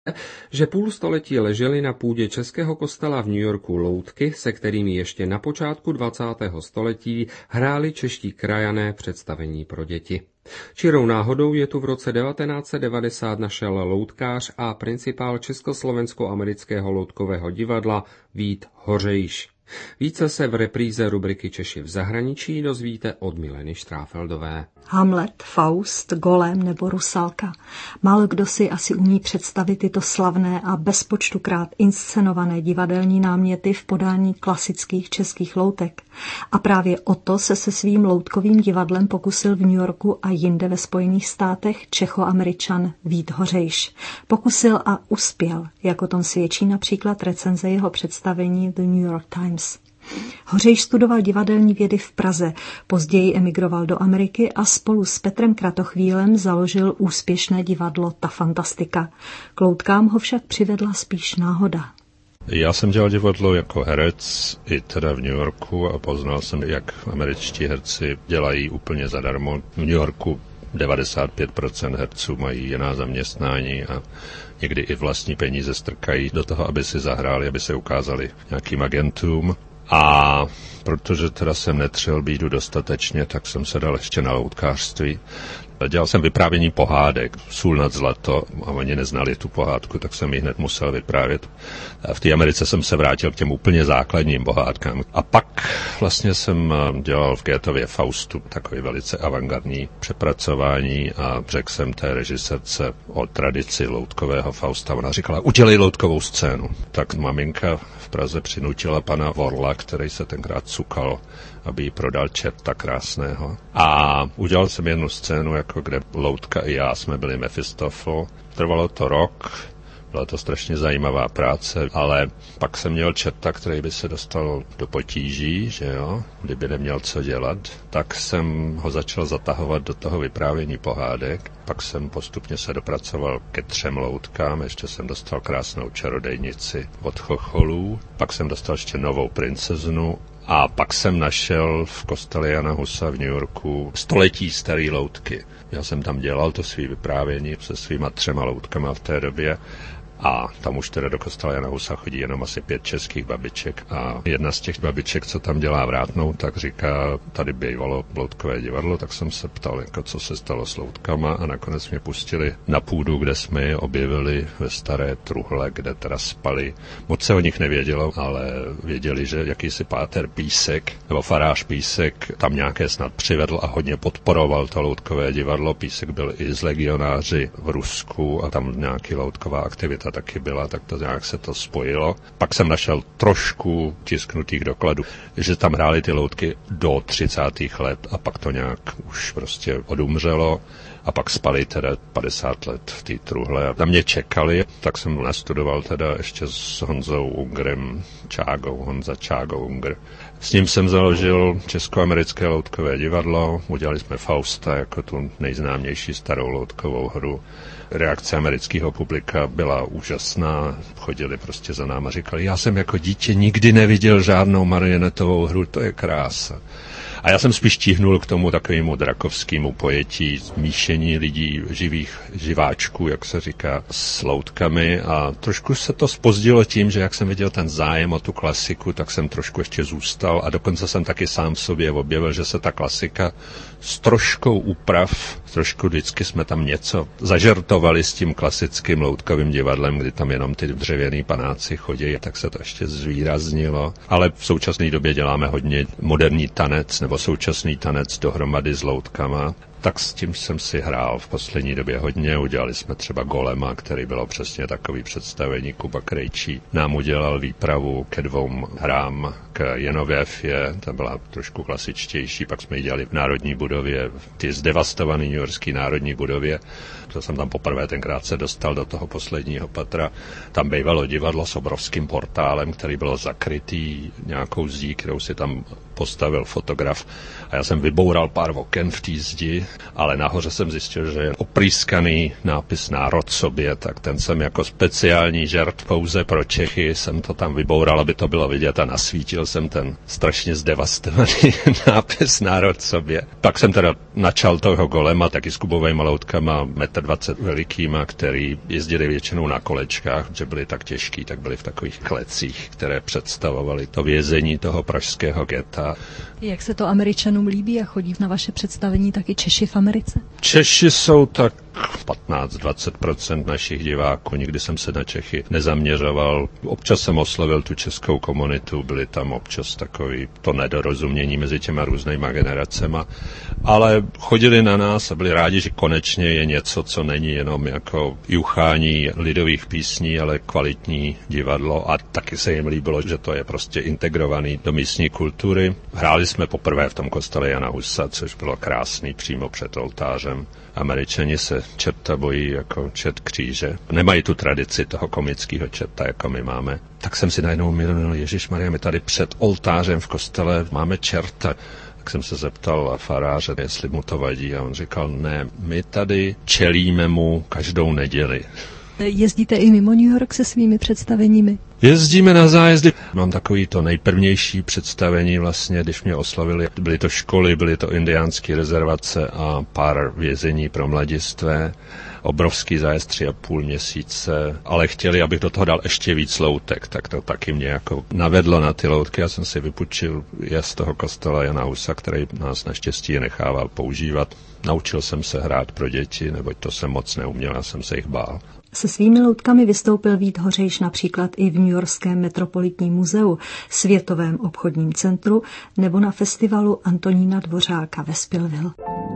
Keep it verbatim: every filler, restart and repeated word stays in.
že půl století ležely na půdě českého kostela v New Yorku loutky, se kterými ještě na počátku dvacátého století hráli čeští krajané představení pro děti. Čirou náhodou je tu v roce devatenáct set devadesát našel loutkář a principál Československo-amerického loutkového divadla Vít Hořejš. Více se v repríze rubriky Češi v zahraničí dozvíte od Mileny Štráfeldové. Hamlet, Faust, Golem nebo Rusalka. Málo kdo si asi umí představit tyto slavné a bezpočtukrát inscenované divadelní náměty v podání klasických českých loutek. A právě o to se se svým loutkovým divadlem pokusil v New Yorku a jinde ve Spojených státech Čechoameričan Vít Hořejš. Pokusil a uspěl, jak o tom svědčí například recenze jeho představení The New York Times. Hořejš studoval divadelní vědy v Praze, později emigroval do Ameriky a spolu s Petrem Kratochvílem založil úspěšné divadlo Ta Fantastika. K loutkám ho však přivedla spíš náhoda. Já jsem dělal divadlo jako herec i teda v New Yorku a poznal jsem, jak američtí herci dělají úplně zadarmo. V New Yorku devadesát pět procent herců mají jiná zaměstnání a někdy i vlastní peníze strkají do toho, aby si zahráli, aby se ukázali nějakým agentům. A protože teda jsem netřel bídu dostatečně, tak jsem se dal ještě na loutkářství. Dělal jsem vyprávění pohádek, Sůl nad zlato, a oni neznali tu pohádku, tak jsem ji hned musel vyprávět. A v té Americe jsem se vrátil k těm úplně základním pohádkám. A pak vlastně jsem dělal v Goethově Faustu takový velice avantgardní přepracování a řekl jsem té režisérce o tradici loutkového Fausta. Ona říkala, udělej loutkovou scénu. Tak maminka v Praze přinutila pana Vorla, který se tenkrát cukal, aby jí prodal čerta krásného. A udělal jsem jednu scénu, jako kde loutka i já jsme byli Mefistofel. Trvalo to rok, byla to strašně zajímavá práce, ale pak jsem měl čerta, který by se dostal do potíží, že jo, kdyby neměl co dělat. Tak jsem ho začal zatahovat do toho vyprávění pohádek. Pak jsem postupně se dopracoval ke třem loutkám, ještě jsem dostal krásnou čarodejnici od chocholů, pak jsem dostal ještě novou princeznu. A pak jsem našel v kostele Jana Husa v New Yorku století starý loutky. Já jsem tam dělal to svý vyprávění se svýma třema loutkama v té době a tam už teda do kostela Jana Husa chodí jenom asi pět českých babiček a jedna z těch babiček, co tam dělá vrátnou, tak říká, tady bývalo loutkové divadlo, tak jsem se ptal, jako co se stalo s loutkama a nakonec mě pustili na půdu, kde jsme je objevili ve staré truhle, kde teda spali. Moc se o nich nevědělo, ale věděli, že jakýsi páter Písek nebo farář Písek tam nějaké snad přivedl a hodně podporoval to loutkové divadlo. Písek byl i z legionáři v Rusku a tam nějaký loutková aktivita taky byla, tak to nějak se to spojilo. Pak jsem našel trošku tisknutých dokladů, že tam hráli ty loutky do třicátých let a pak to nějak už prostě odumřelo a pak spali teda padesát let v té truhle a na mě čekali, tak jsem nastudoval teda ještě s Honzou Ungrem Čágou, Honza Čágou Ungr. S ním jsem založil Českoamerické loutkové divadlo, udělali jsme Fausta jako tu nejznámější starou loutkovou hru. Reakce amerického publika byla úžasná, chodili prostě za náma, říkali, já jsem jako dítě nikdy neviděl žádnou marionetovou hru, to je krása. A já jsem spíš tíhnul k tomu takovému drakovskému pojetí, smíšení lidí, živých živáčků, jak se říká, s loutkami a trošku se to zpozdilo tím, že jak jsem viděl ten zájem o tu klasiku, tak jsem trošku ještě zůstal a dokonce jsem taky sám v sobě objevil, že se ta klasika s troškou úprav, trošku vždycky jsme tam něco zažertovali s tím klasickým loutkovým divadlem, kdy tam jenom ty dřevěný panáci chodí, tak se to ještě zvýraznilo. Ale v současné době děláme hodně moderní tanec nebo současný tanec dohromady s loutkama. Tak s tím jsem si hrál v poslední době hodně. Udělali jsme třeba Golema, který bylo přesně takový představení. Kuba Krejčí nám udělal výpravu ke dvou hrám, k Jenověfě, ta byla trošku klasičtější, pak jsme ji dělali v Národní budově, ty zdevastované newyorské Národní budově. To jsem tam poprvé tenkrát se dostal do toho posledního patra. Tam bývalo divadlo s obrovským portálem, který byl zakrytý nějakou zdí, kterou si tam postavil fotograf a já jsem vyboural pár oken v té zdi, ale nahoře jsem zjistil, že je oprýskaný nápis Národ sobě, tak ten jsem jako speciální žert pouze pro Čechy, jsem to tam vyboural, aby to bylo vidět a nasvítil jsem ten strašně zdevastovaný nápis Národ sobě. Pak jsem teda načal toho golema, taky s kubovejma loutkama, metr dvacet velikýma, který jezdili většinou na kolečkách, že byli tak těžký, tak byli v takových klecích, které představovaly to vězení toho pražského geta. Jak se to Američanům líbí a chodí na vaše představení taky Češi v Americe? Češi jsou tak patnáct až dvacet procent našich diváků, nikdy jsem se na Čechy nezaměřoval. Občas jsem oslovil tu českou komunitu, byly tam občas takový to nedorozumění mezi těma různýma generacema, ale chodili na nás a byli rádi, že konečně je něco, co není jenom jako juchání lidových písní, ale kvalitní divadlo a taky se jim líbilo, že to je prostě integrovaný do místní kultury. Hráli jsme poprvé v tom kostele Jana Husa, což bylo krásný přímo před oltářem. Američani se čerta bojí jako čert kříže. Nemají tu tradici toho komického čerta, jako my máme. Tak jsem si najednou uvědomil, ježišmarja, my tady před oltářem v kostele máme čerta. Tak jsem se zeptal faráře, jestli mu to vadí a on říkal, ne, my tady čelíme mu každou neděli. Jezdíte i mimo New York se svými představeními? Jezdíme na zájezdy. Mám takový to nejprvnější představení vlastně, když mě oslavili. Byly to školy, byly to indiánské rezervace a pár vězení pro mladistvé. Obrovský zájezd tři a půl měsíce, ale chtěli, abych do toho dal ještě víc loutek, tak to taky mě jako navedlo na ty loutky. Já jsem si vypůjčil je z toho kostela Jana Husa, který nás naštěstí nechával používat. Naučil jsem se hrát pro děti, neboť to jsem moc neuměl, já jsem se jich bál. Se svými loutkami vystoupil Vít Hořejš například i v Newyorském metropolitním muzeu, Světovém obchodním centru nebo na festivalu Antonína Dvořáka ve Spillville.